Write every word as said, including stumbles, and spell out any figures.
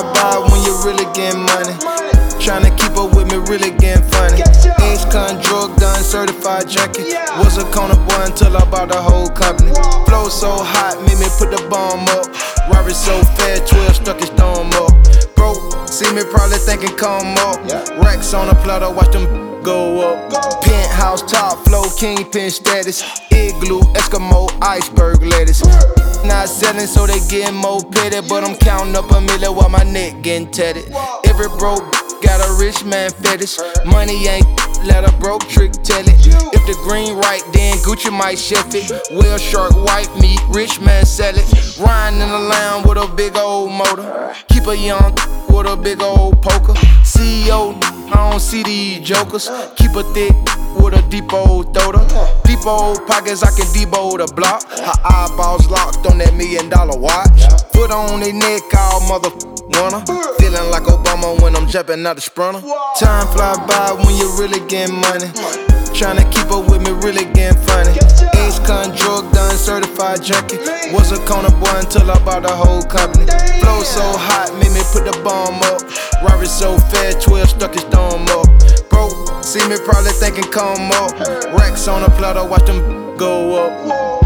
by when you really getting money. Tryna keep up with me, really getting funny. Ex-con, drug done, certified junkie. Was a corner boy until I bought the whole company. Flow so hot, made me put the bomb up. Robert so fast, twelve stuck his thumb up. Bro, see me probably thinking come up. Racks on the platter, watch them go up. Penthouse, top flow, kingpin status. Igloo, Eskimo, iceberg lettuce. Not selling, so they getting more petty. But I'm counting up a million while my neck getting tatted. Every broke got a rich man fetish. Money ain't, let a broke trick tell it. If the green right, then Gucci might chef it. Well shark, white meat, rich man sell it. Riding in the lamb with a big old motor. Keep a young with a big old poker. C E O, I don't see these jokers. Keep a thick with a deep old throater. Deep old pockets, I can debo the block. Her eyeballs locked on that million dollar watch. Foot on their neck, all mother wanna. Feeling like Obama when I'm jumping out the sprinter. Time fly by when you really getting money. Tryna keep up with me, really getting funny. Ex-con, drug done, certified junkie. Was a corner boy until I bought the whole company. Flow so hot, made me put the bomb up. Robert so fast, twelve stuck his thumb up. Bro, see me probably thinking come up. Racks on the platter, watch them go up.